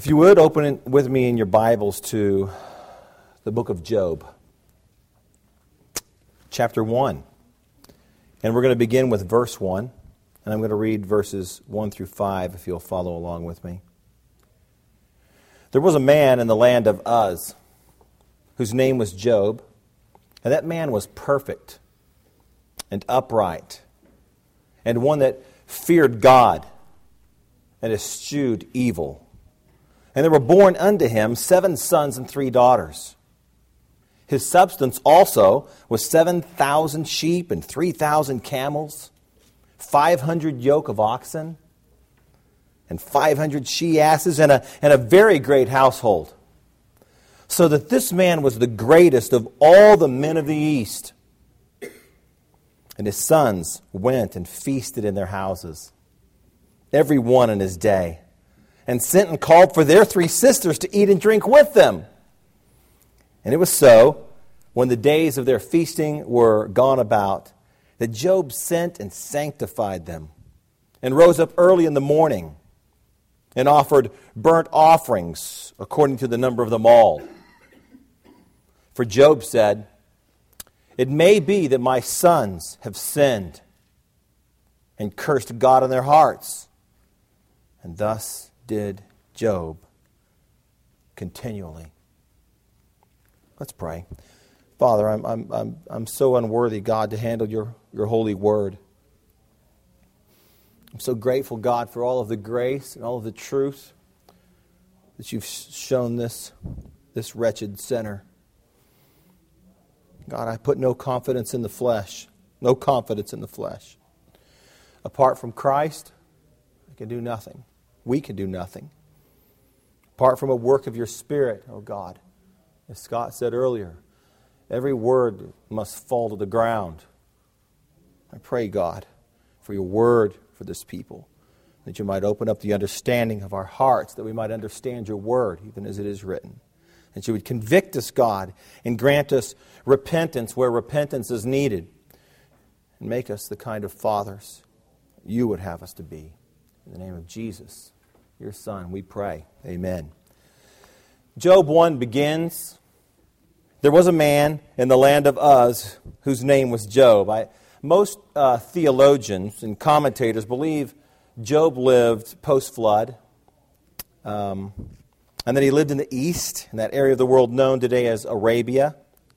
If you would, open it with me in your Bibles to the book of Job, chapter 1. And we're going to begin with verse 1, and I'm going to read verses 1 through 5 if you'll follow along with me. There was a man in the land of Uz, whose name was Job, and that man was perfect and upright, and one that feared God and eschewed evil. And there were born unto him 7 sons and 3 daughters. His substance also was 7,000 sheep and 3,000 camels, 500 yoke of oxen, and 500 she-asses, and a very great household. So that this man was the greatest of all the men of the east. And his sons went and feasted in their houses, every one in his day, and sent and called for their 3 sisters to eat and drink with them. And it was so, when the days of their feasting were gone about, that Job sent and sanctified them, and rose up early in the morning, and offered burnt offerings according to the number of them all. For Job said, "It may be that my sons have sinned, and cursed God in their hearts." And thus did Job continually. Let's pray. Father, I'm so unworthy, God, to handle your holy word. I'm so grateful, God, for all of the grace and all of the truth that you've shown this wretched sinner. God, I put no confidence in the flesh. No confidence in the flesh. Apart from Christ, I can do nothing. We can do nothing. Apart from a work of your Spirit, oh God, as Scott said earlier, every word must fall to the ground. I pray, God, for your word for this people, that you might open up the understanding of our hearts, that we might understand your word, even as it is written. That you would convict us, God, and grant us repentance where repentance is needed, and make us the kind of fathers you would have us to be. In the name of Jesus, your Son, we pray. Amen. Job 1 begins, "There was a man in the land of Uz whose name was Job." Most theologians and commentators believe Job lived post-flood, and that he lived in the east, in that area of the world known today as Arabia.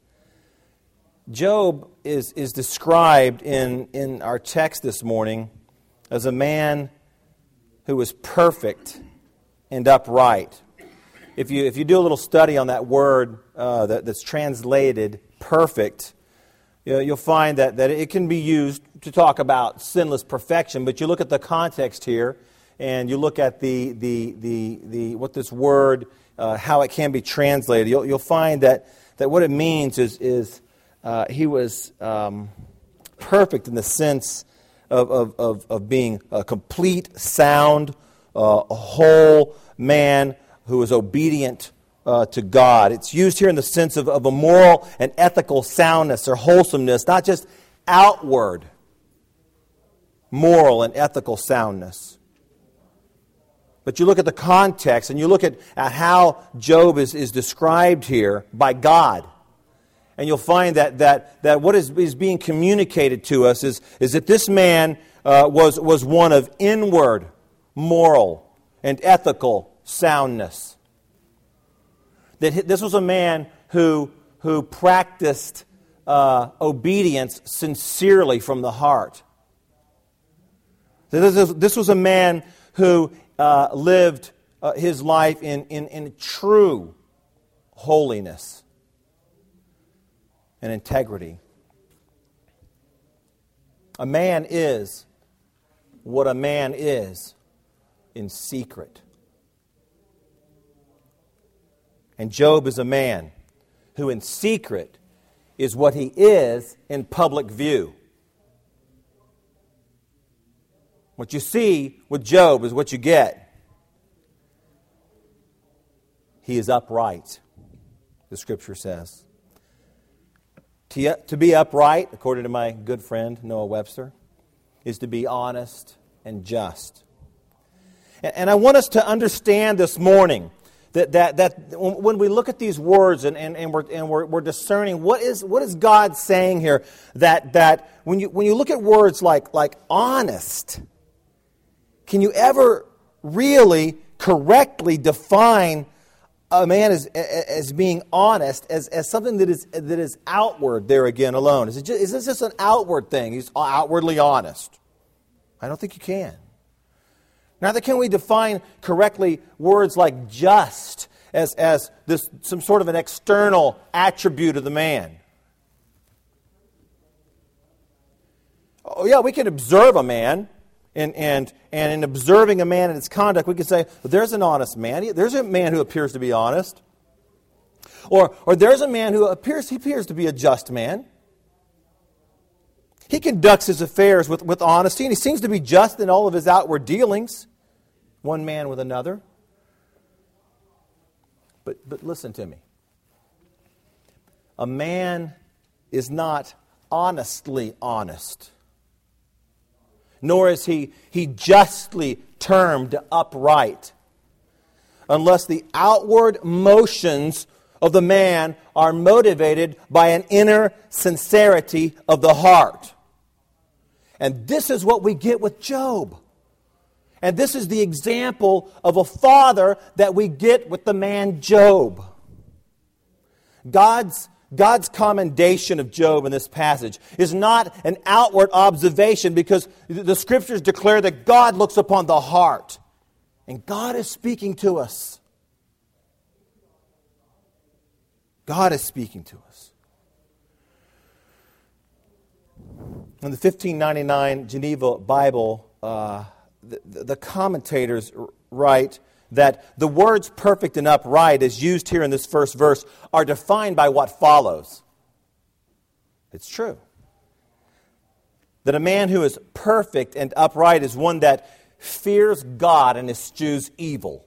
Job is described in our text this morning as a man who was perfect and upright. If you do a little study on that word that's translated perfect, you'll find that it can be used to talk about sinless perfection. But you look at the context here, and you look at the what this word, how it can be translated. You'll find that what it means is he was perfect in the sense of being a complete, sound, a whole man who is obedient to God. It's used here in the sense of a moral and ethical soundness or wholesomeness, not just outward moral and ethical soundness. But you look at the context and you look at how Job is described here by God. And you'll find that what is being communicated to us is that this man was one of inward moral and ethical soundness. That this was a man who practiced obedience sincerely from the heart. This was a man who lived his life in true holiness and integrity. A man is what a man is in secret. And Job is a man who in secret is what he is in public view. What you see with Job is what you get. He is upright, the Scripture says. To be upright, according to my good friend Noah Webster, is to be honest and just. And I want us to understand this morning that when we look at these words and we're discerning what is God saying here, that when you look at words like honest, can you ever really correctly define a man as being honest as something that is outward there again alone? Is this just an outward thing? He's outwardly honest. I don't think you can. Neither can we define correctly words like just as this some sort of an external attribute of the man. Oh yeah, we can observe a man, and in observing a man and his conduct, we can say, well, there's an honest man. There's a man who appears to be honest. Or there's a man who appears to be a just man. He conducts his affairs with honesty, and he seems to be just in all of his outward dealings, one man with another. But listen to me. A man is not honestly honest, nor is he justly termed upright, unless the outward motions of the man are motivated by an inner sincerity of the heart. And this is what we get with Job. And this is the example of a father that we get with the man Job. God's commendation of Job in this passage is not an outward observation, because the Scriptures declare that God looks upon the heart. And God is speaking to us. God is speaking to us. In the 1599 Geneva Bible, the commentators write that the words perfect and upright, as used here in this first verse, are defined by what follows. It's true. That a man who is perfect and upright is one that fears God and eschews evil.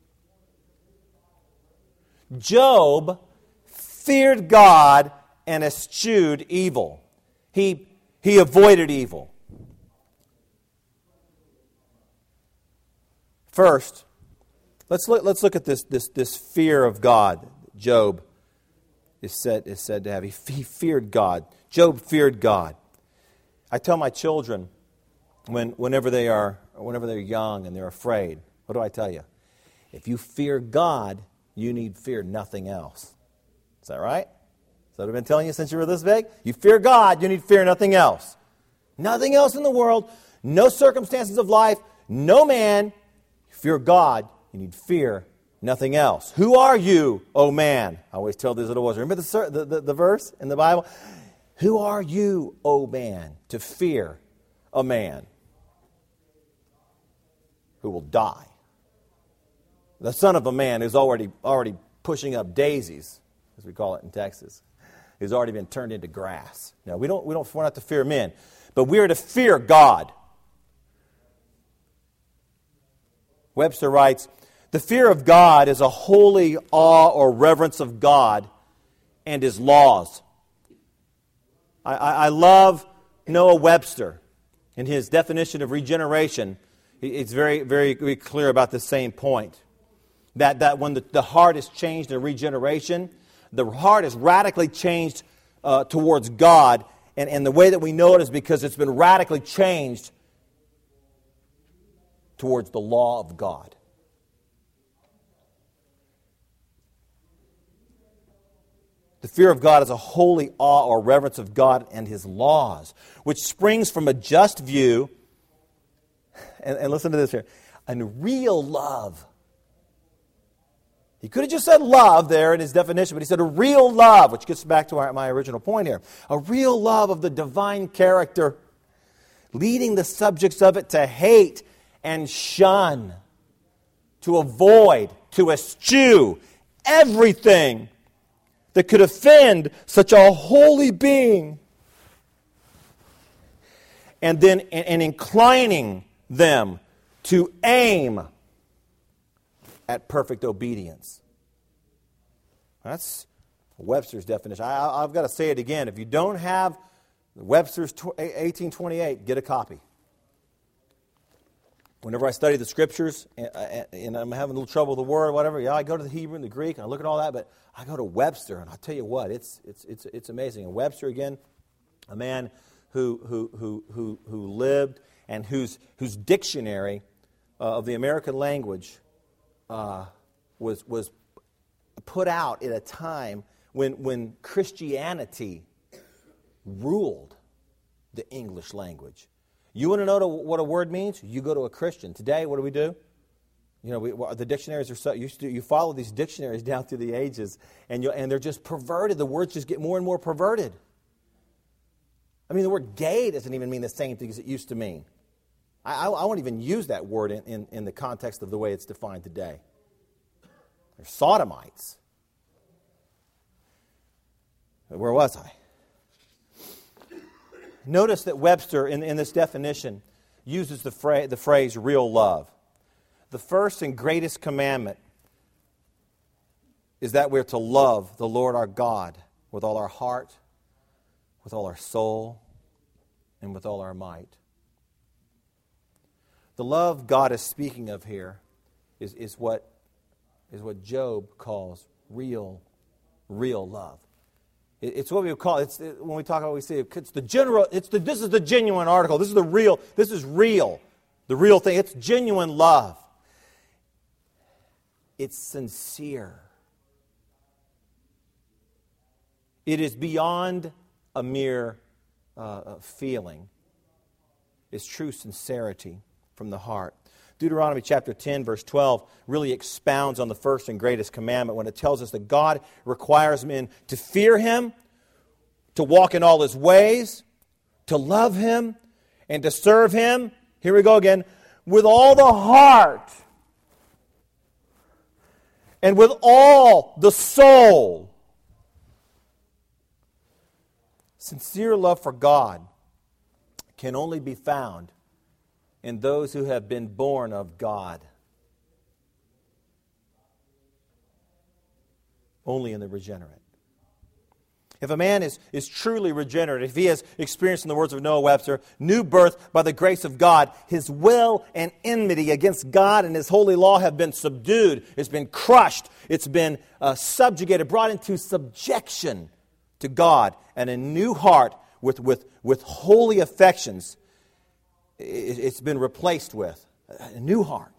Job feared God and eschewed evil. He avoided evil. First, let's look at this fear of God. Job is said to have. He feared God. Job feared God. I tell my children whenever they're young and they're afraid, what do I tell you? If you fear God, you need fear nothing else. Is that right? Is that what I've been telling you since you were this big? You fear God, you need fear nothing else. Nothing else in the world, no circumstances of life, no man. You fear God, you need fear nothing else. Who are you, O man? I always tell these little boys. Remember the verse in the Bible? Who are you, O man, to fear a man who will die? The son of a man who's already pushing up daisies, as we call it in Texas, who's already been turned into grass. Now, we're not to fear men, but we are to fear God. Webster writes, the fear of God is a holy awe or reverence of God and His laws. I love Noah Webster in his definition of regeneration. It's very, very, very clear about the same point. That when the heart is changed in regeneration, the heart is radically changed towards God. And the way that we know it is because it's been radically changed towards the law of God. The fear of God is a holy awe or reverence of God and His laws, which springs from a just view, and listen to this here, and real love. He could have just said love there in his definition, but he said a real love, which gets back to my original point here. A real love of the divine character, leading the subjects of it to hate and shun, to avoid, to eschew everything that could offend such a holy being. And then inclining them to aim at perfect obedience. That's Webster's definition. I've got to say it again. If you don't have Webster's 1828, get a copy. Whenever I study the Scriptures and I'm having a little trouble with the word or whatever, I go to the Hebrew and the Greek and I look at all that, but I go to Webster and I'll tell you what, it's amazing. And Webster, again, a man who lived and whose dictionary of the American language was put out at a time when Christianity ruled the English language. You want to know what a word means? You go to a Christian. Today, what do? The dictionaries are so you follow these dictionaries down through the ages, and they're just perverted. The words just get more and more perverted. I mean, the word gay doesn't even mean the same thing as it used to mean. I won't even use that word in the context of the way it's defined today. They're sodomites. Where was I? Notice that Webster, in this definition, uses the phrase real love. The first and greatest commandment is that we're to love the Lord our God with all our heart, with all our soul, and with all our might. The love God is speaking of here is what Job calls real love. It's what we would call when we talk about, we say it's the general. This is the genuine article. This is the real. This is real. The real thing. It's genuine love. It's sincere. It is beyond a mere feeling. It's true sincerity from the heart. Deuteronomy chapter 10, verse 12 really expounds on the first and greatest commandment when it tells us that God requires men to fear Him, to walk in all His ways, to love Him, and to serve Him, here we go again, with all the heart and with all the soul. Sincere love for God can only be found in those who have been born of God. Only in the regenerate. If a man is truly regenerate, if he has experienced, in the words of Noah Webster, new birth by the grace of God, his will and enmity against God and His holy law have been subdued. It's been crushed. It's been subjugated, brought into subjection to God. And a new heart with holy affections, it's been replaced with a new heart.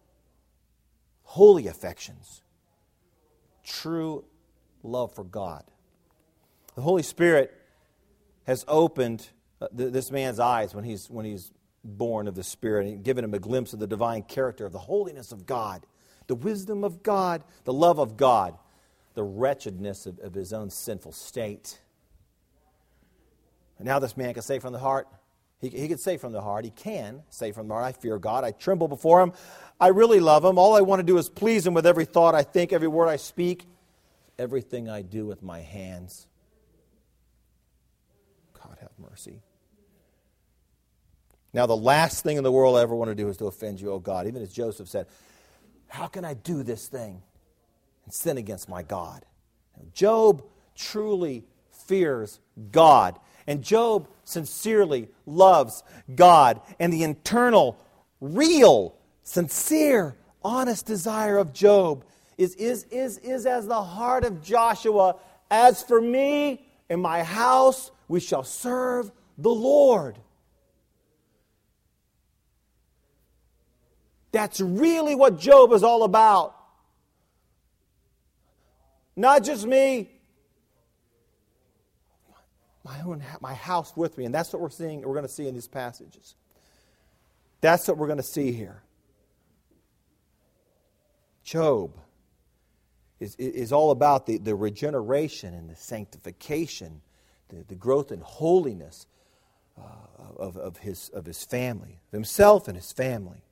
Holy affections. True love for God. The Holy Spirit has opened this man's eyes when he's born of the Spirit and given him a glimpse of the divine character of the holiness of God, the wisdom of God, the love of God, the wretchedness of his own sinful state. And now this man can say from the heart, he can say from the heart, he can say from the heart, I fear God, I tremble before Him, I really love Him, all I want to do is please Him with every thought I think, every word I speak, everything I do with my hands. God have mercy. Now the last thing in the world I ever want to do is to offend you, O God. Even as Joseph said, how can I do this thing and sin against my God? Job truly fears God. And Job sincerely loves God. And the internal, real, sincere, honest desire of Job is as the heart of Joshua. As for me and my house, we shall serve the Lord. That's really what Job is all about. Not just me. My house with me. And that's what we're going to see in these passages. That's what we're going to see here. Job is all about the regeneration and the sanctification, the growth in holiness of his family, of himself and his family.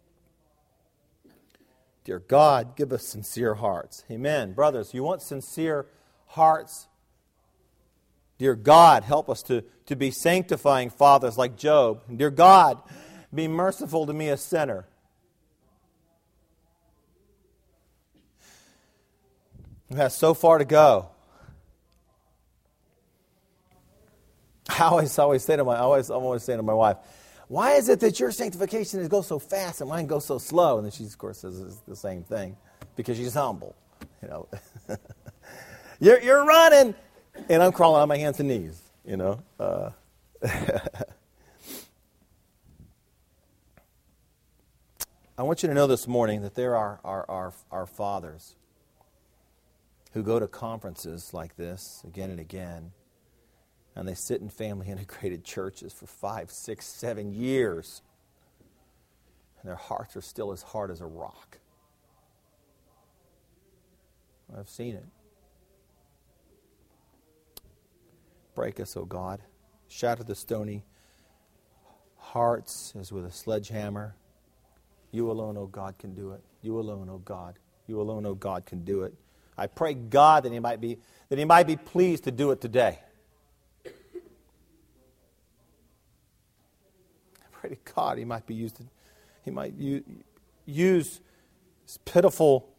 Dear God, give us sincere hearts. Amen. Brothers, you want sincere hearts? Dear God, help us to be sanctifying fathers like Job. And dear God, be merciful to me, a sinner. Who has so far to go. I always say to my wife, why is it that your sanctification goes so fast and mine goes so slow? And then she, of course, says the same thing because she's humble. You know, you're running, and I'm crawling on my hands and knees. You know. I want you to know this morning that there are fathers who go to conferences like this again and again, and they sit in family integrated churches for 5, 6, 7 years, and their hearts are still as hard as a rock. I've seen it. Break us, O God. Shatter the stony hearts as with a sledgehammer. You alone, O God, can do it. You alone, O God. You alone, O God, can do it. I pray, God, that He might be pleased to do it today. I pray to God He might be used. He might use this pitiful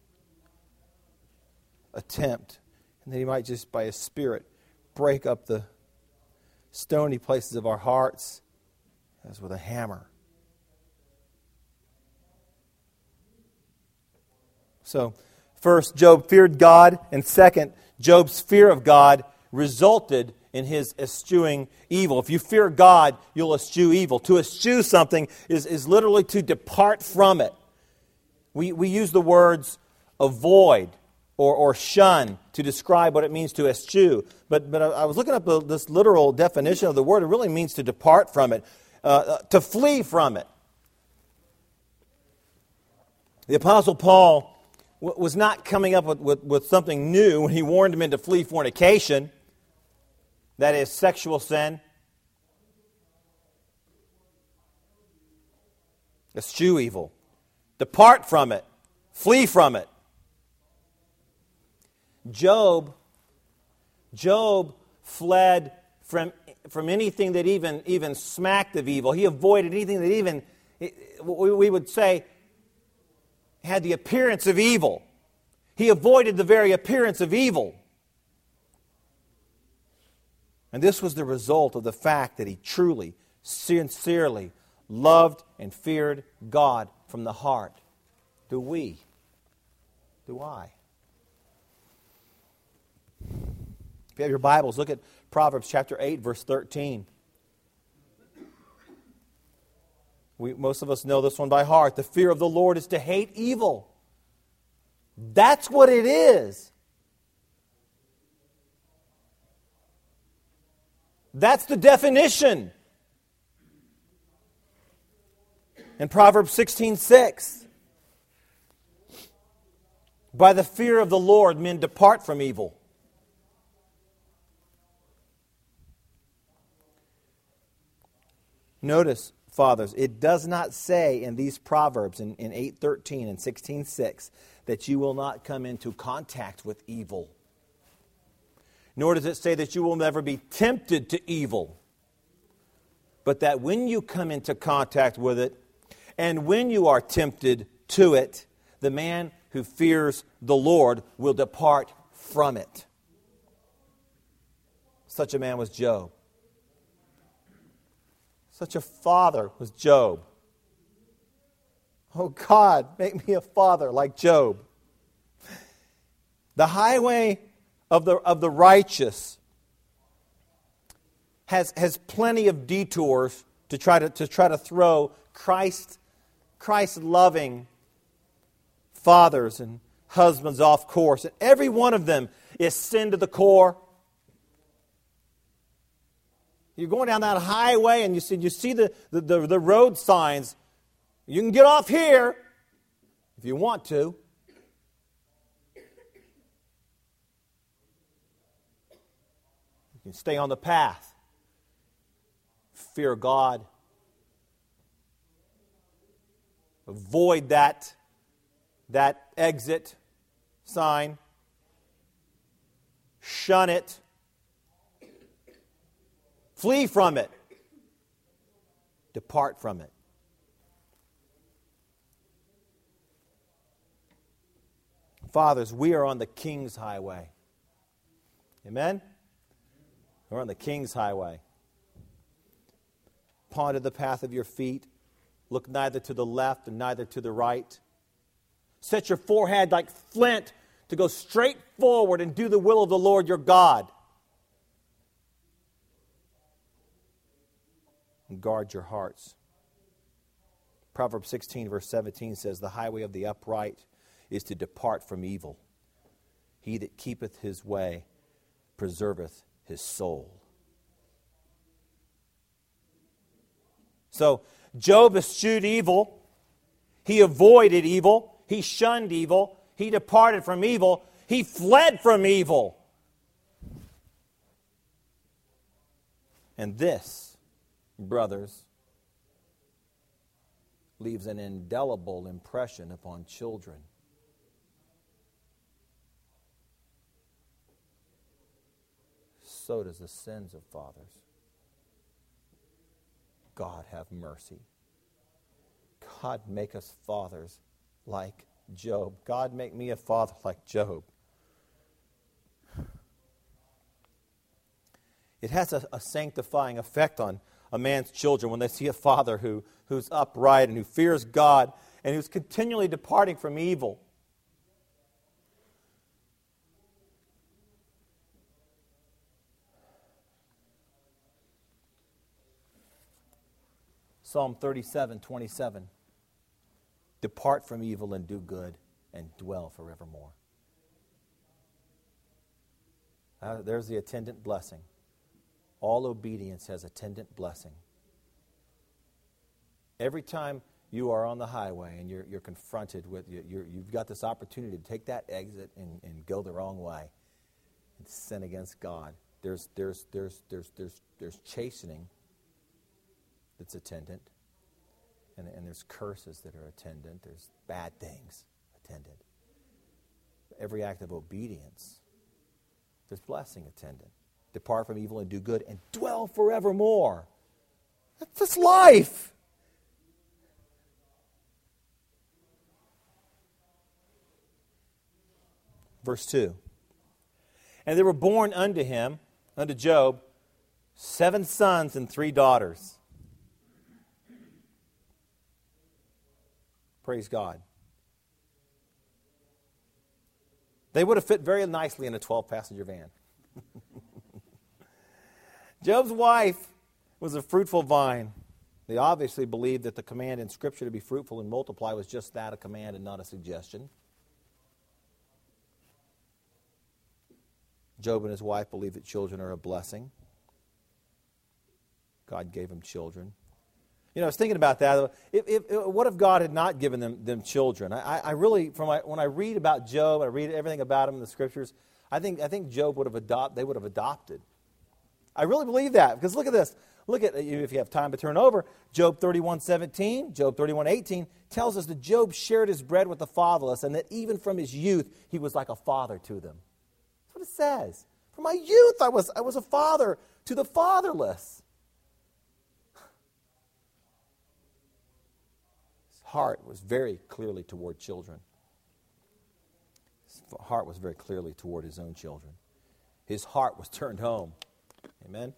attempt, and that He might just, by His Spirit, break up the stony places of our hearts as with a hammer. So, first, Job feared God, and second, Job's fear of God resulted in his eschewing evil. If you fear God, you'll eschew evil. To eschew something is literally to depart from it. We use the words avoid or shun to describe what it means to eschew. But I was looking up this literal definition of the word. It really means to depart from it, to flee from it. The Apostle Paul was not coming up with something new when he warned men to flee fornication, that is, sexual sin. Eschew evil. Depart from it. Flee from it. Job fled from anything that even smacked of evil. He avoided anything that even, we would say, had the appearance of evil. He avoided the very appearance of evil. And this was the result of the fact that he truly, sincerely loved and feared God from the heart. Do we? Do I? If you have your Bibles, look at Proverbs chapter 8, verse 13. Most of us know this one by heart. The fear of the Lord is to hate evil. That's what it is. That's the definition. In Proverbs 16:6, by the fear of the Lord, men depart from evil. Notice, fathers, it does not say in these Proverbs, in 8:13 and 16:6, that you will not come into contact with evil. Nor does it say that you will never be tempted to evil. But that when you come into contact with it, and when you are tempted to it, the man who fears the Lord will depart from it. Such a man was Job. Such a father was Job. Oh God, make me a father like Job. The highway of the righteous has plenty of detours to try to throw Christ-loving fathers and husbands off course. And every one of them is sin to the core. You're going down that highway and you see the road signs. You can get off here if you want to. You can stay on the path. Fear God. Avoid that exit sign. Shun it. Flee from it. Depart from it. Fathers, we are on the King's highway. Amen? We're on the King's highway. ponder the path of your feet. Look neither to the left and neither to the right. Set your forehead like flint to go straight forward and do the will of the Lord your God. And guard your hearts. Proverbs 16 verse 17 says, the highway of the upright is to depart from evil. He that keepeth his way preserveth his soul. So Job eschewed evil. He avoided evil. He shunned evil. He departed from evil. He fled from evil. And this, brothers, leaves an indelible impression upon children. So does the sins of fathers. God have mercy. God, make us fathers like Job. God, make me a father like Job. It has a sanctifying effect on a man's children when they see a father who's upright and who fears God and who's continually departing from evil. Psalm 37:27. Depart from evil and do good and dwell forevermore. There's the attendant blessing. All obedience has attendant blessing. Every time you are on the highway and you're confronted with, you've got this opportunity to take that exit and go the wrong way and sin against God. There's chastening that's attendant, and there's curses that are attendant. There's bad things attendant. Every act of obedience, there's blessing attendant. Depart from evil and do good and dwell forevermore. That's life. Verse 2. And there were born unto him, unto Job, 7 sons and 3 daughters. Praise God. They would have fit very nicely in a 12-passenger van. Job's wife was a fruitful vine. They obviously believed that the command in Scripture to be fruitful and multiply was just that, a command and not a suggestion. Job and his wife believed that children are a blessing. God gave them children. You know, I was thinking about that. What if God had not given them children? I really, when I read about Job, I read everything about him in the Scriptures, I think Job would have adopted. I really believe that, because look at this. Look at, if you have time to turn over, Job 31:17, Job 31:18 tells us that Job shared his bread with the fatherless, and that even from his youth he was like a father to them. That's what it says. From my youth I was a father to the fatherless. His heart was very clearly toward children. His heart was very clearly toward his own children. His heart was turned home. Amen?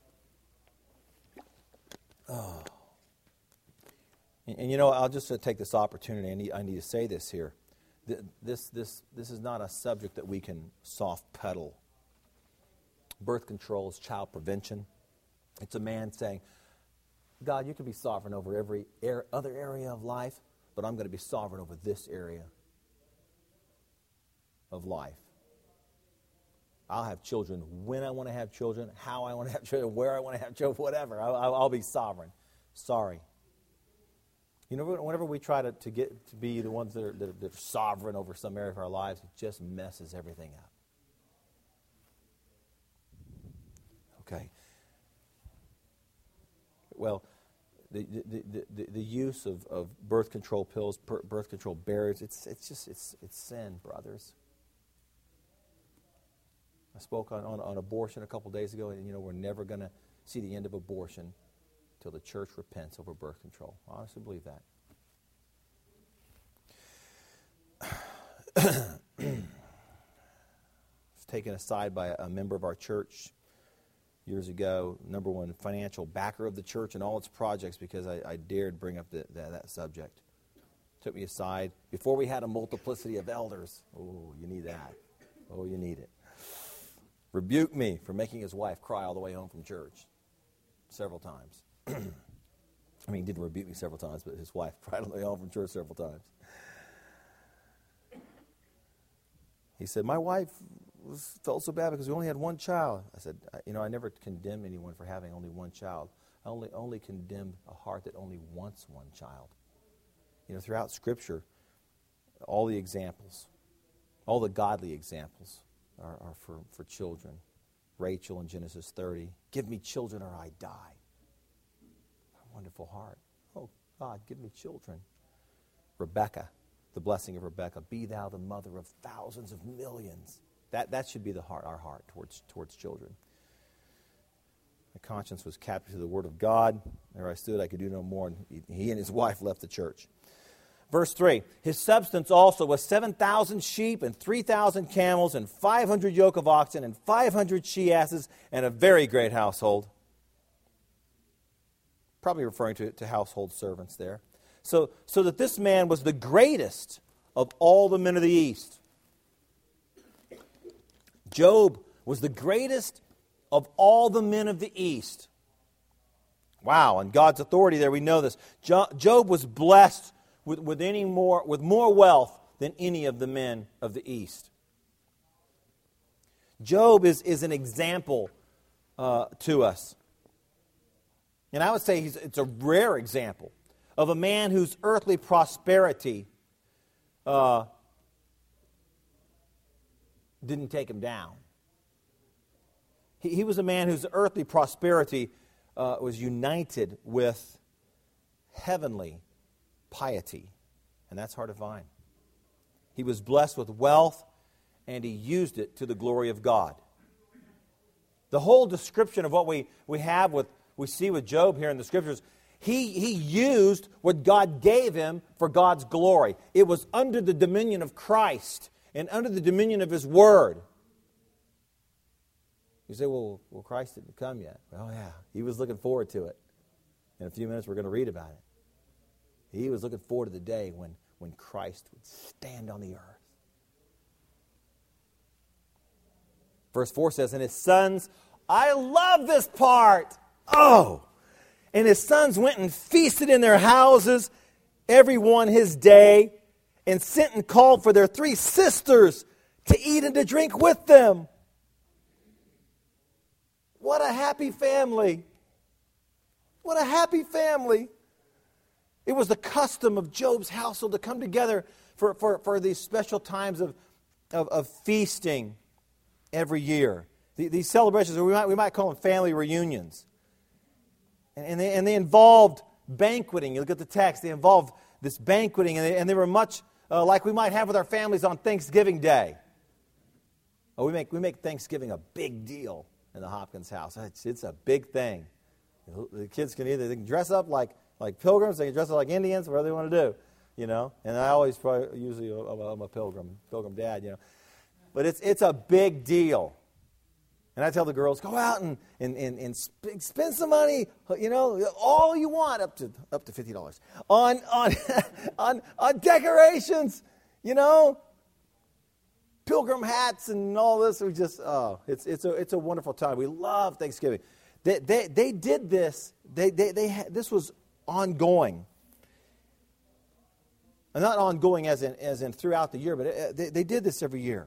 Oh. And you know, I'll just take this opportunity. I need to say this here. This is not a subject that we can soft pedal. Birth control is child prevention. It's a man saying, God, you can be sovereign over every other area of life, but I'm going to be sovereign over this area of life. I'll have children when I want to have children, how I want to have children, where I want to have children, whatever. I'll be sovereign. Sorry. You know, whenever we try to get to be the ones that are sovereign over some area of our lives, it just messes everything up. Okay. Well, the use of birth control pills, birth control barriers, it's sin, brothers. I spoke on abortion a couple days ago, and you know, we're never going to see the end of abortion until the church repents over birth control. I honestly believe that. It's taken aside by a member of our church years ago, number one financial backer of the church and all its projects because I dared bring up that subject. Took me aside. Before we had a multiplicity of elders. Oh, you need that. Oh, you need it. Rebuked me for making his wife cry all the way home from church several times. I mean, he didn't rebuke me several times, but his wife cried on the way home from church several times. He said, my wife felt so bad because we only had one child. I said, I never condemn anyone for having only one child. I only condemn a heart that only wants one child. Throughout Scripture, all the examples, all the godly examples are for children. Rachel in Genesis 30, give me children or I die. A wonderful heart. Oh, God, give me children. Rebecca, the blessing of Rebecca, be thou the mother of thousands of millions. That should be our heart towards children. My conscience was captive to the word of God. There I stood, I could do no more. And he and his wife left the church. Verse 3, his substance also was 7,000 sheep and 3,000 camels and 500 yoke of oxen and 500 she-asses and a very great household. Probably referring to household servants there. So that this man was the greatest of all the men of the East. Job was the greatest of all the men of the East. Wow, and God's authority there, we know this. Job was blessed with more wealth than any of the men of the East. Job is an example to us. And I would say it's a rare example of a man whose earthly prosperity didn't take him down. He was a man whose earthly prosperity was united with heavenly piety. And that's hard to find. He was blessed with wealth, and he used it to the glory of God. The whole description of what we see with Job here in the Scriptures, he used what God gave him for God's glory. It was under the dominion of Christ and under the dominion of His Word. You say, well, Christ didn't come yet. Oh, yeah. He was looking forward to it. In a few minutes, we're going to read about it. He was looking forward to the day when Christ would stand on the earth. Verse 4 says, and his sons, I love this part. Oh! And his sons went and feasted in their houses, every one his day, and sent and called for their 3 sisters to eat and to drink with them. What a happy family. What a happy family. It was the custom of Job's household to come together for these special times of feasting every year. These celebrations, or we might call them family reunions. And they involved banqueting. You look at the text, they involved this banqueting, and they were much like we might have with our families on Thanksgiving Day. Oh, we make Thanksgiving a big deal in the Hopkins house. It's a big thing. The kids can they can dress up like pilgrims, they can dress up like Indians, whatever they want to do, And I always usually I'm a pilgrim dad, But it's a big deal. And I tell the girls, go out and spend some money, all you want, up to $50 on decorations, pilgrim hats and all this. We just it's a wonderful time. We love Thanksgiving. They did this. This was ongoing. And not ongoing as in throughout the year, but they did this every year.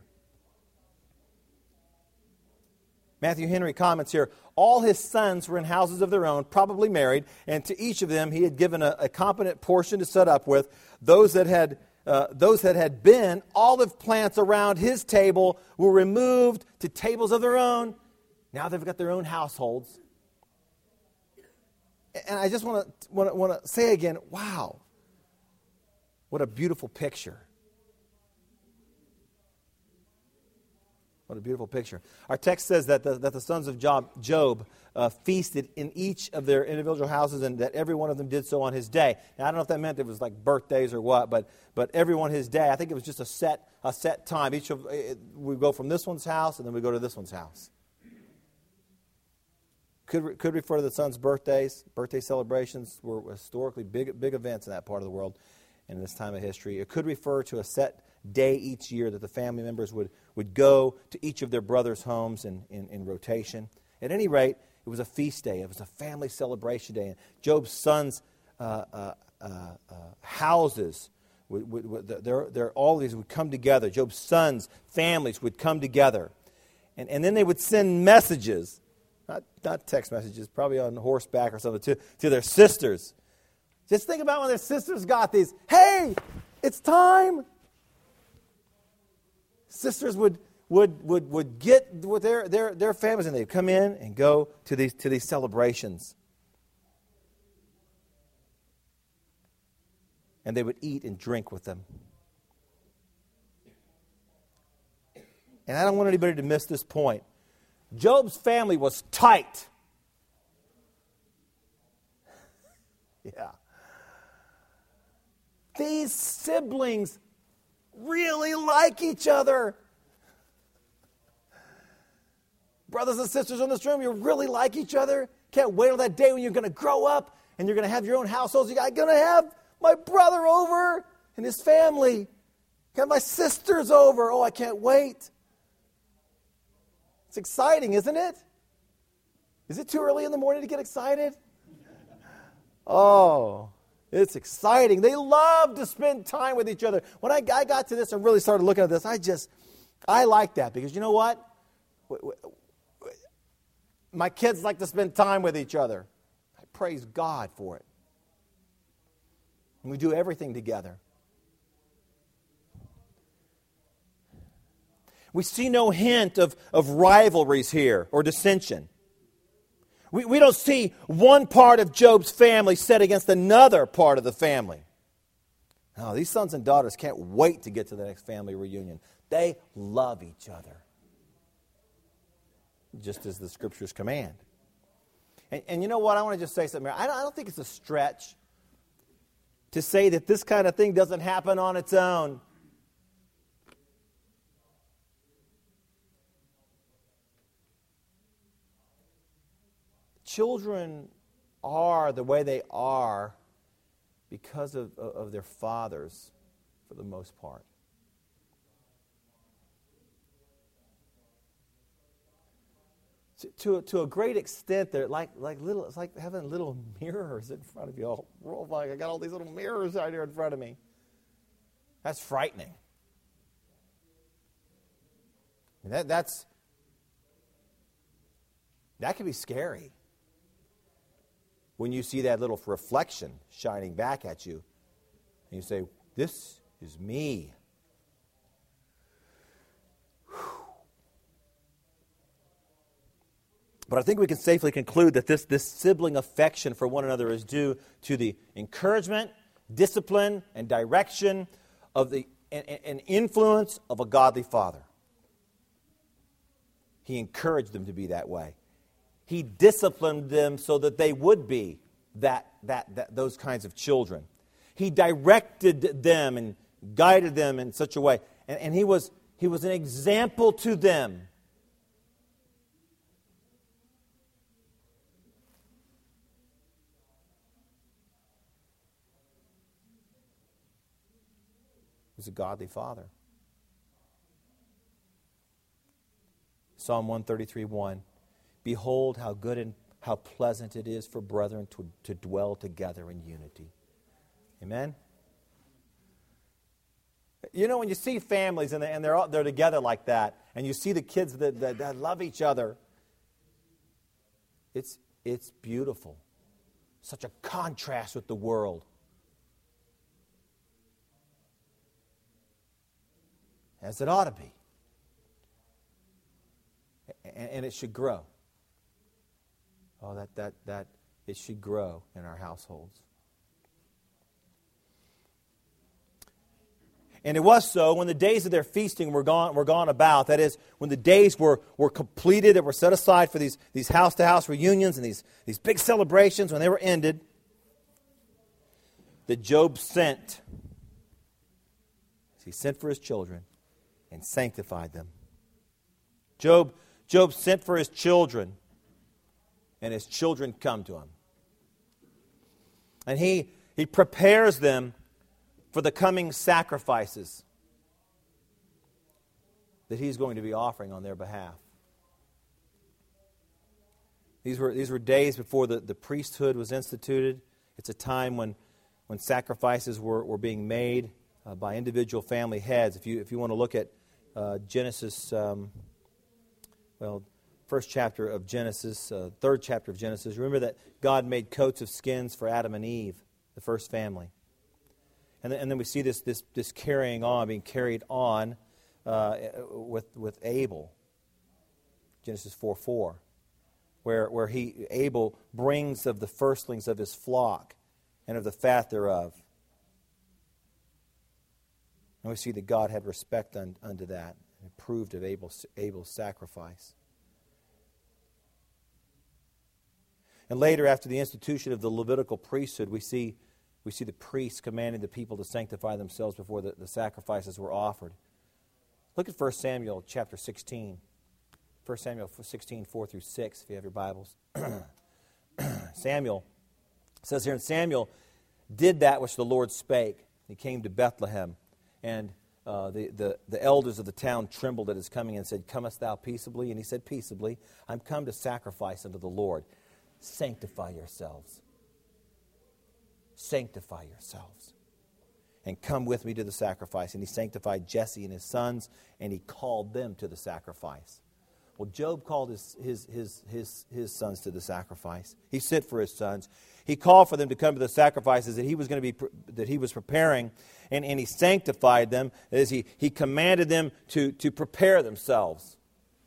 Matthew Henry comments here, all his sons were in houses of their own, probably married, and to each of them he had given a competent portion to set up with. Those that had been olive plants around his table were removed to tables of their own. Now they've got their own households. And I just want to say again, wow, what a beautiful picture. What a beautiful picture. Our text says that the sons of Job feasted in each of their individual houses, and that every one of them did so on his day. Now, I don't know if that meant it was like birthdays or what, but everyone his day. I think it was just a set time. We go from this one's house, and then we go to this one's house. Could refer to the son's birthdays. Birthday celebrations were historically big events in that part of the world in this time of history. It could refer to a set day each year that the family members would go to each of their brothers' homes in rotation. At any rate, it was a feast day. It was a family celebration day. And Job's sons' houses, all of these would come together. Job's sons' families would come together. And then they would send messages, not text messages, probably on horseback or something, to their sisters. Just think about when their sisters got these. Hey, it's time. Sisters would get with their families, and they'd come in and go to these celebrations. And they would eat and drink with them. And I don't want anybody to miss this point. Job's family was tight. Yeah. These siblings really like each other. Brothers and sisters in this room, you really like each other. Can't wait till that day when you're going to grow up and you're going to have your own households. You're going to have my brother over and his family. Got my sisters over. Oh, I can't wait. It's exciting, isn't it? Is it too early in the morning to get excited? Oh, it's exciting. They love to spend time with each other. When I got to this and really started looking at this, I like that because you know what? My kids like to spend time with each other. I praise God for it. And we do everything together. We see no hint of rivalries here or dissension. We don't see one part of Job's family set against another part of the family. No, these sons and daughters can't wait to get to the next family reunion. They love each other, just as the Scriptures command. And you know what? I want to just say something here. I don't think it's a stretch to say that this kind of thing doesn't happen on its own. Children are the way they are because of their fathers, for the most part. To a great extent, they're like little. It's like having little mirrors in front of you. Oh, I got all these little mirrors out here in front of me. That's frightening. That can be scary. When you see that little reflection shining back at you, and you say, "This is me." But I think we can safely conclude that this sibling affection for one another is due to the encouragement, discipline, and direction of and influence of a godly father. He encouraged them to be that way. He disciplined them so that they would be those kinds of children. He directed them and guided them in such a way, and he was an example to them. He was a godly father. Psalm 133:1. Behold, how good and how pleasant it is for brethren to dwell together in unity. Amen? You know, when you see families and they're together like that, and you see the kids that love each other, it's beautiful. Such a contrast with the world. As it ought to be. And it should grow. Oh, that it should grow in our households. And it was so when the days of their feasting were gone about. That is, when the days were completed, that were set aside for these house-to-house reunions and these big celebrations, when they were ended, that Job sent. He sent for his children and sanctified them. Job sent for his children. and his children come to him. And he prepares them for the coming sacrifices that he's going to be offering on their behalf. These were days before the priesthood was instituted. It's a time when sacrifices were being made by individual family heads. If you want to look at Genesis, first chapter of Genesis, third chapter of Genesis, remember that God made coats of skins for Adam and Eve, the first family. And then we see this carrying on, being carried on with Abel, Genesis 4:4, where Abel brings of the firstlings of his flock and of the fat thereof. And we see that God had respect unto that and approved of Abel's sacrifice. And later, after the institution of the Levitical priesthood, we see the priests commanding the people to sanctify themselves before the sacrifices were offered. Look at 1 Samuel chapter 16. 1 Samuel 16, 4 through 6, if you have your Bibles. Samuel says here, and Samuel did that which the Lord spake. He came to Bethlehem, and the elders of the town trembled at his coming and said, Comest thou peaceably? And he said, Peaceably. I'm come to sacrifice unto the Lord. Sanctify yourselves. Sanctify yourselves. And come with me to the sacrifice. And he sanctified Jesse and his sons, and he called them to the sacrifice. Well, Job called his sons to the sacrifice. He sent for his sons. He called for them to come to the sacrifices that he was preparing, and he sanctified them. That is, he commanded them to prepare themselves.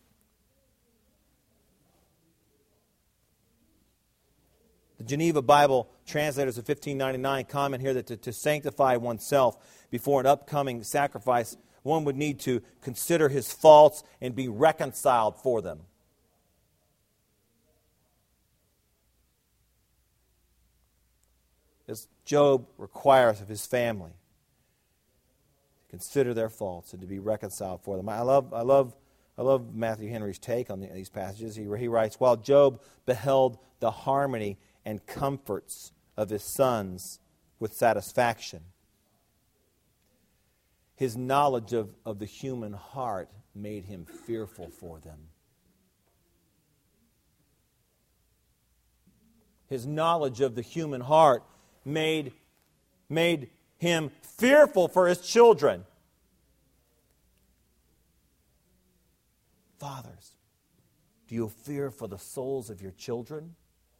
The Geneva Bible Translators of 1599 comment here that to sanctify oneself before an upcoming sacrifice, one would need to consider his faults and be reconciled for them. As Job requires of his family, to consider their faults and to be reconciled for them. I love Matthew Henry's take on these passages. He writes, while Job beheld the harmony and comforts of his sons with satisfaction, his knowledge of the human heart made him fearful for them. His knowledge of the human heart made him fearful for his children. Fathers, do you fear for the souls of your children?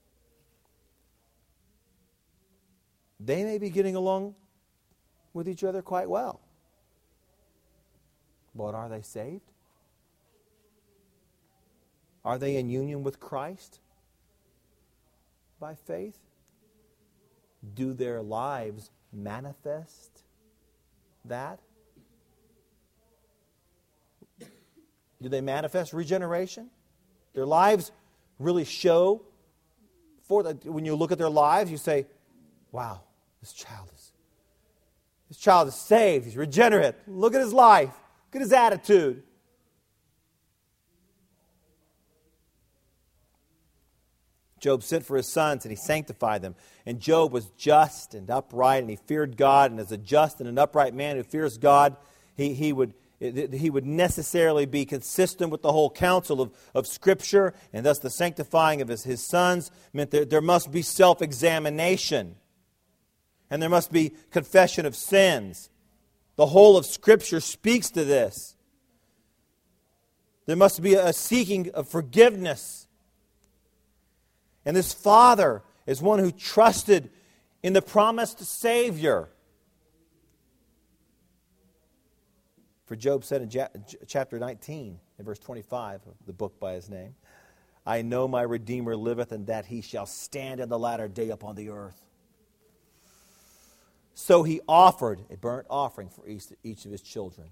They may be getting along with each other quite well. But are they saved? Are they in union with Christ by faith? Do their lives manifest that? Do they manifest regeneration? Their lives really show for that. When you look at their lives, you say, wow, this child is saved. He's regenerate. Look at his life. Look at his attitude. Job sent for his sons, and he sanctified them. And Job was just and upright, and he feared God. And as a just and an upright man who fears God, he would necessarily be consistent with the whole counsel of Scripture. And thus the sanctifying of his sons meant that there must be self-examination. And there must be confession of sins. The whole of Scripture speaks to this. There must be a seeking of forgiveness. And this father is one who trusted in the promised Savior. For Job said in chapter 19, in verse 25 of the book by his name, I know my Redeemer liveth, and that he shall stand in the latter day upon the earth. So he offered a burnt offering for each of his children.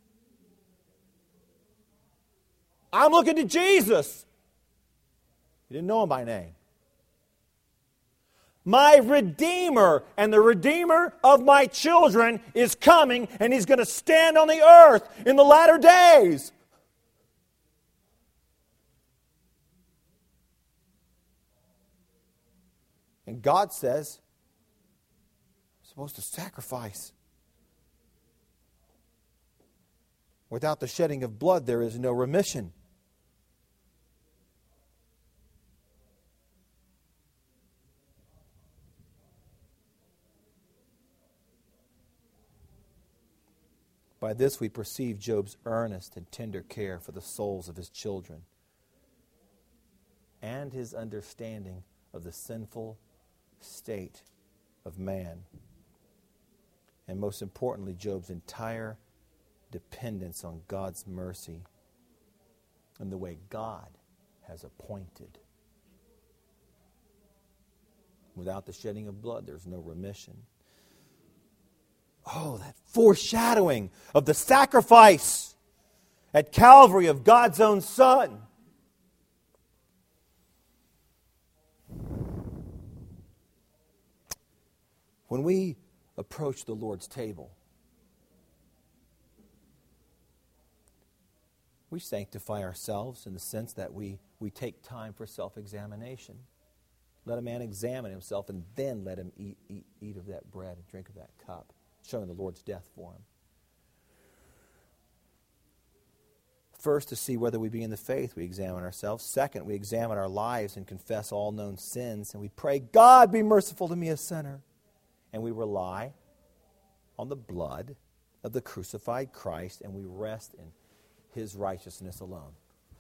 I'm looking to Jesus. He didn't know him by name. My Redeemer and the Redeemer of my children is coming, and he's going to stand on the earth in the latter days. And God says, I'm supposed to sacrifice. Without the shedding of blood, there is no remission. By this we perceive Job's earnest and tender care for the souls of his children and his understanding of the sinful state of man. And most importantly, Job's entire dependence on God's mercy and the way God has appointed. Without the shedding of blood, there's no remission. Oh, that foreshadowing of the sacrifice at Calvary of God's own Son. When we approach the Lord's table, we sanctify ourselves in the sense that we take time for self-examination. Let a man examine himself, and then let him eat of that bread and drink of that cup, showing the Lord's death for him. First, to see whether we be in the faith, we examine ourselves. Second, we examine our lives and confess all known sins, and we pray, God, be merciful to me, a sinner. And we rely on the blood of the crucified Christ, and we rest in His righteousness alone.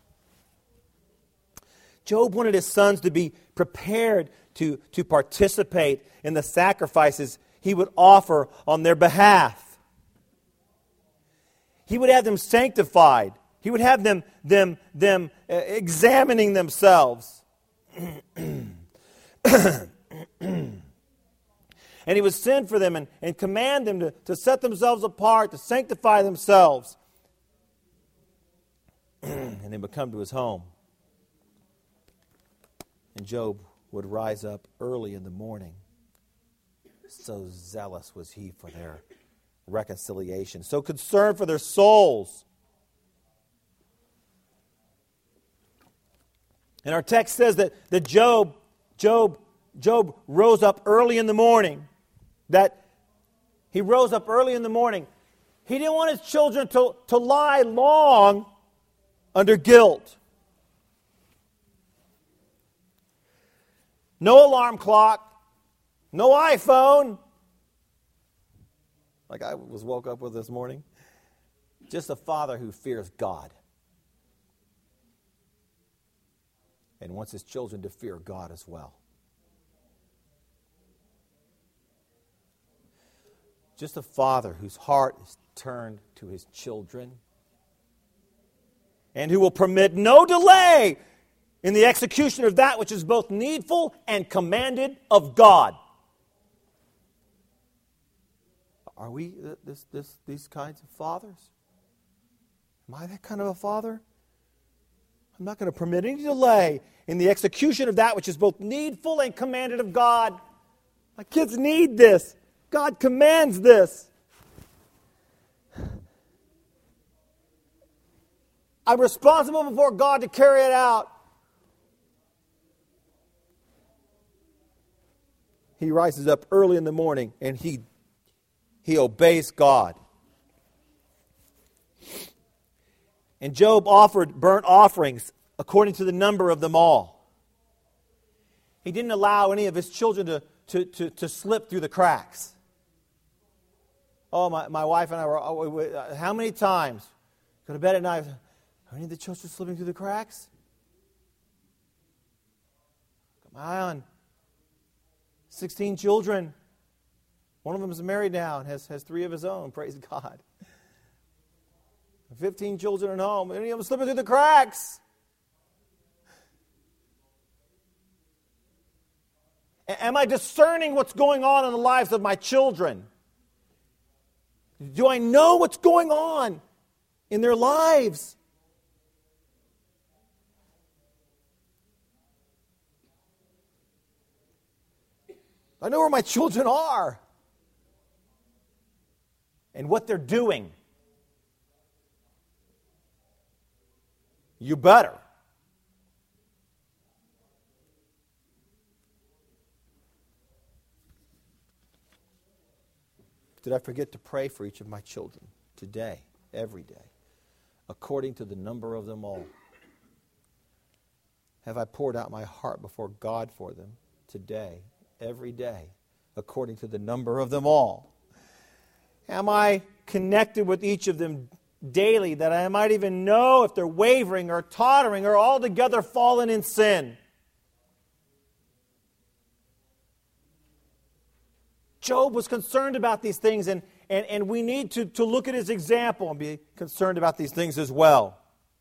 Job wanted his sons to be prepared to participate in the sacrifices he would offer on their behalf. He would have them sanctified. He would have them examining themselves. And he would send for them and command them to set themselves apart, to sanctify themselves. And they would come to his home. And Job would rise up early in the morning. So zealous was he for their reconciliation, so concerned for their souls. And our text says that Job rose up early in the morning. That he rose up early in the morning. He didn't want his children to lie long under guilt. No alarm clock. No iPhone. Like I was woke up with this morning. Just a father who fears God. And wants his children to fear God as well. Just a father whose heart is turned to his children. And who will permit no delay in the execution of that which is both needful and commanded of God. Are we these kinds of fathers? Am I that kind of a father? I'm not going to permit any delay in the execution of that which is both needful and commanded of God. My kids need this. God commands this. I'm responsible before God to carry it out. He rises up early in the morning and he obeys God. And Job offered burnt offerings according to the number of them all. He didn't allow any of his children to slip through the cracks. Oh, my wife and I were, how many times? Go to bed at night, are any of the children slipping through the cracks? Come on. 16 children. One of them is married now and has 3 of his own. Praise God. 15 children at home. Any of them slipping through the cracks? Am I discerning what's going on in the lives of my children? Do I know what's going on in their lives? I know where my children are and what they're doing. You better. Did I forget to pray for each of my children today, every day, according to the number of them all? Have I poured out my heart before God for them today, every day, according to the number of them all? Am I connected with each of them daily, that I might even know if they're wavering or tottering or altogether fallen in sin? Job was concerned about these things, and we need to look at his example and be concerned about these things as well.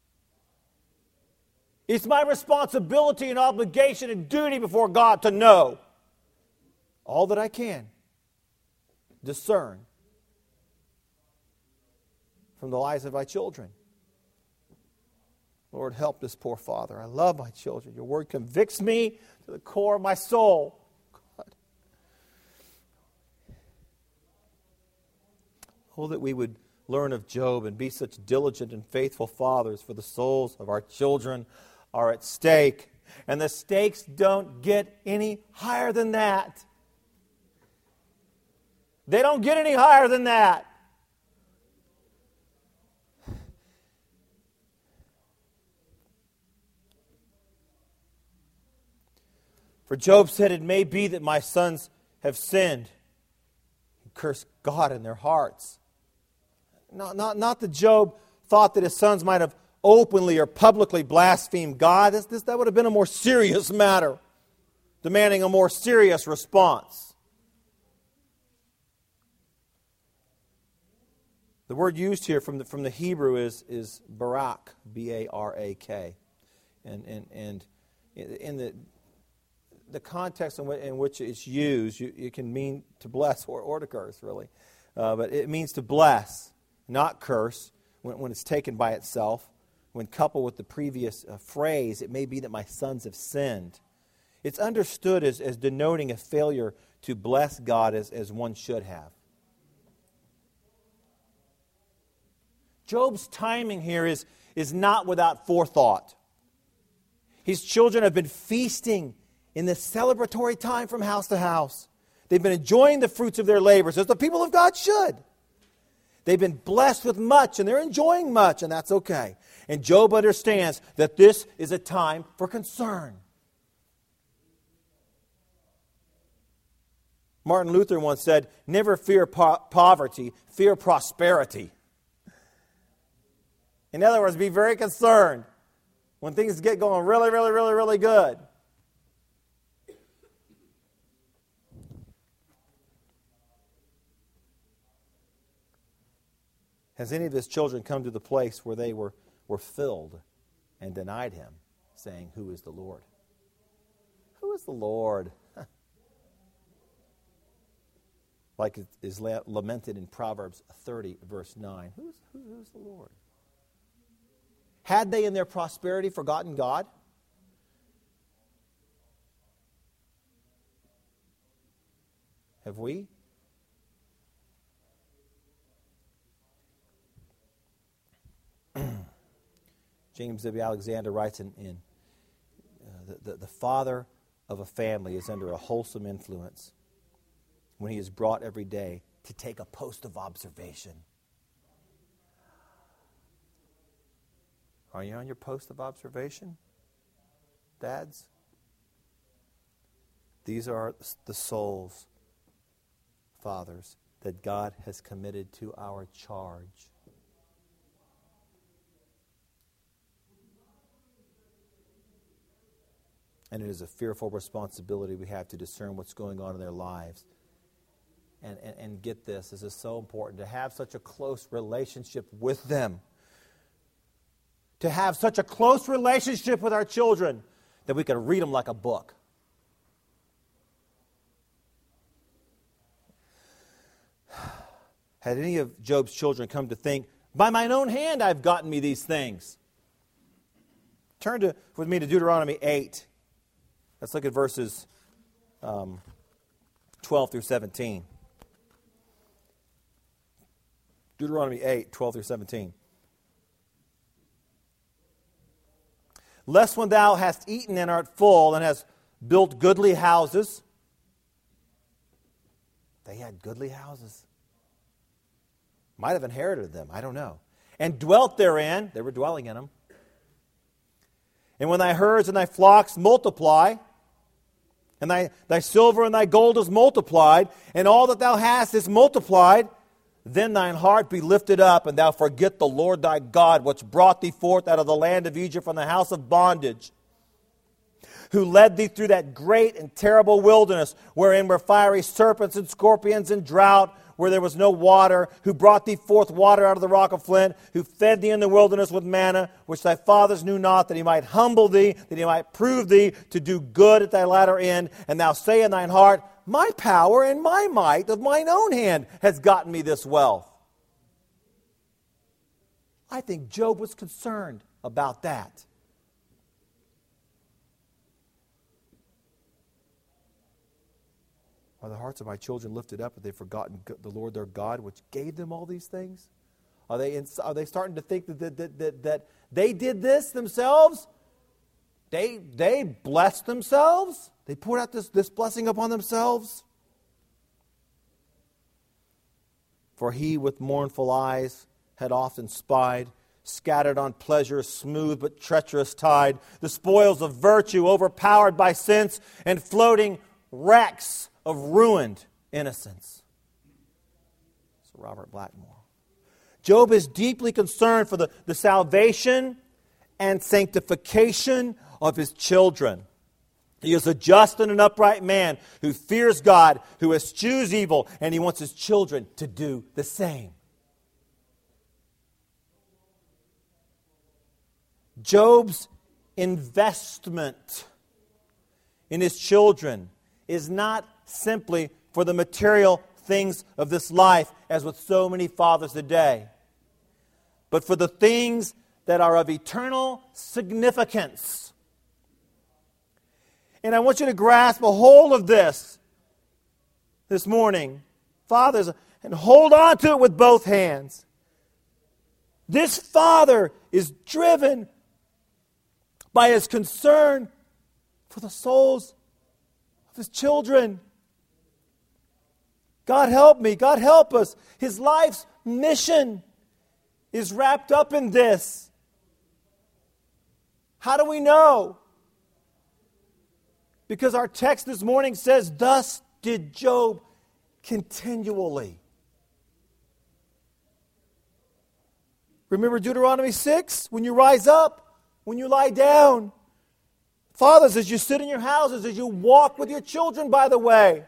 It's my responsibility and obligation and duty before God to know all that I can, discern from the lives of my children. Lord, help this poor father. I love my children. Your word convicts me to the core of my soul. God. Oh, that we would learn of Job and be such diligent and faithful fathers, for the souls of our children are at stake. And the stakes don't get any higher than that. They don't get any higher than that. For Job said, it may be that my sons have sinned and cursed God in their hearts. Not that Job thought that his sons might have openly or publicly blasphemed God. That would have been a more serious matter, demanding a more serious response. The word used here from the Hebrew is barak, B-A-R-A-K. And in the context in which it's used, it can mean to bless or to curse, really. But it means to bless, not curse, when it's taken by itself. When coupled with the previous phrase, it may be that my sons have sinned. It's understood as denoting a failure to bless God as one should have. Job's timing here is not without forethought. His children have been feasting in this celebratory time from house to house. They've been enjoying the fruits of their labors, as the people of God should. They've been blessed with much, and they're enjoying much, and that's okay. And Job understands that this is a time for concern. Martin Luther once said, never fear poverty, fear prosperity. In other words, be very concerned when things get going really, really, really, really good. Has any of his children come to the place where they were filled and denied him, saying, who is the Lord? Who is the Lord? Like it is lamented in Proverbs 30, verse 9. Who's the Lord? Had they in their prosperity forgotten God? Have we? James W. Alexander writes the father of a family is under a wholesome influence when he is brought every day to take a post of observation. Are you on your post of observation, dads? These are the souls, fathers, that God has committed to our charge. And it is a fearful responsibility we have to discern what's going on in their lives. And get this is so important, to have such a close relationship with them. To have such a close relationship with our children that we can read them like a book. Had any of Job's children come to think, by mine own hand I've gotten me these things? Turn with me to Deuteronomy 8. Let's look at verses 12 through 17. Deuteronomy 8, 12 through 17. Lest when thou hast eaten and art full, and hast built goodly houses. They had goodly houses. Might have inherited them, I don't know. And dwelt therein, they were dwelling in them. And when thy herds and thy flocks multiply, and thy silver and thy gold is multiplied, and all that thou hast is multiplied, then thine heart be lifted up, and thou forget the Lord thy God, which brought thee forth out of the land of Egypt from the house of bondage, who led thee through that great and terrible wilderness, wherein were fiery serpents and scorpions and drought, where there was no water, who brought thee forth water out of the rock of flint, who fed thee in the wilderness with manna, which thy fathers knew not, that he might humble thee, that he might prove thee to do good at thy latter end. And thou say in thine heart, my power and my might of mine own hand has gotten me this wealth. I think Job was concerned about that. Are the hearts of my children lifted up, but they've forgotten the Lord their God, which gave them all these things? Are they starting to think that they did this themselves? They blessed themselves? They poured out this blessing upon themselves? For he with mournful eyes had often spied, scattered on pleasure, smooth but treacherous tide, the spoils of virtue overpowered by sense, and floating wrecks of ruined innocence. So Robert Blackmore. Job is deeply concerned for the salvation and sanctification of his children. He is a just and an upright man who fears God, who eschews evil, and he wants his children to do the same. Job's investment in his children is not simply for the material things of this life, as with so many fathers today, but for the things that are of eternal significance. And I want you to grasp a hold of this morning, fathers, and hold on to it with both hands. This father is driven by his concern for the souls of his children. God help me, God help us. His life's mission is wrapped up in this. How do we know? Because our text this morning says, thus did Job continually. Remember Deuteronomy 6? When you rise up, when you lie down. Fathers, as you sit in your houses, as you walk with your children, by the way.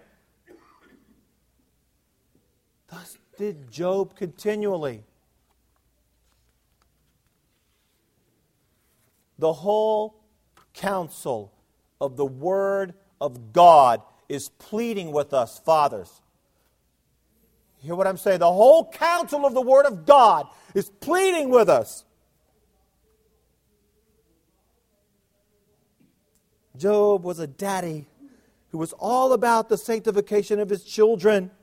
Thus did Job continually. The whole counsel of the Word of God is pleading with us, fathers. You hear what I'm saying? The whole counsel of the Word of God is pleading with us. Job was a daddy who was all about the sanctification of his children.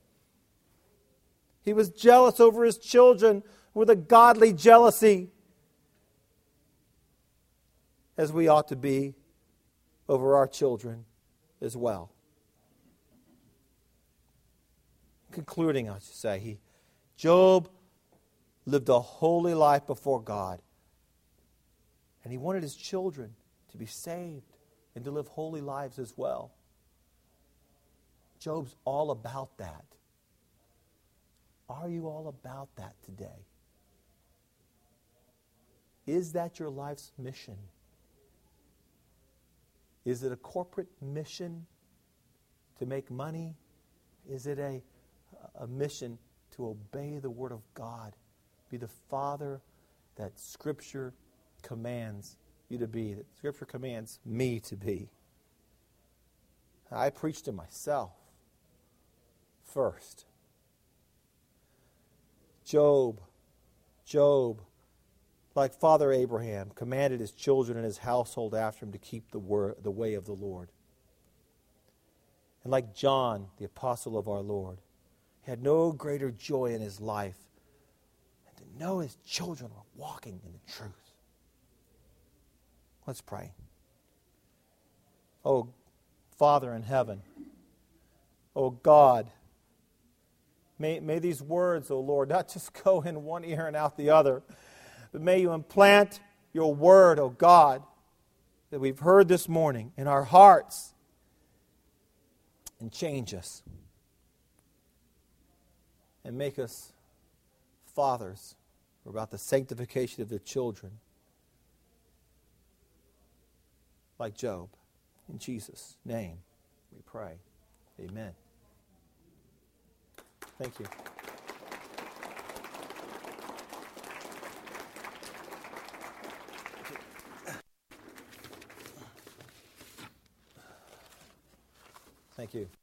He was jealous over his children with a godly jealousy, as we ought to be over our children as well. Concluding, I should say, Job lived a holy life before God, and he wanted his children to be saved and to live holy lives as well. Job's all about that. Are you all about that today? Is that your life's mission? Is it a corporate mission to make money? Is it a mission to obey the Word of God? Be the father that Scripture commands you to be, that Scripture commands me to be. I preach to myself first. Job, like Father Abraham, commanded his children and his household after him to keep the way of the Lord. And like John, the apostle of our Lord, he had no greater joy in his life than to know his children were walking in the truth. Let's pray. Oh, Father in heaven, oh God, May these words, O Lord, not just go in one ear and out the other, but may you implant your word, O God, that we've heard this morning in our hearts and change us and make us fathers about the sanctification of their children, like Job. In Jesus' name we pray. Amen. Thank you. Thank you.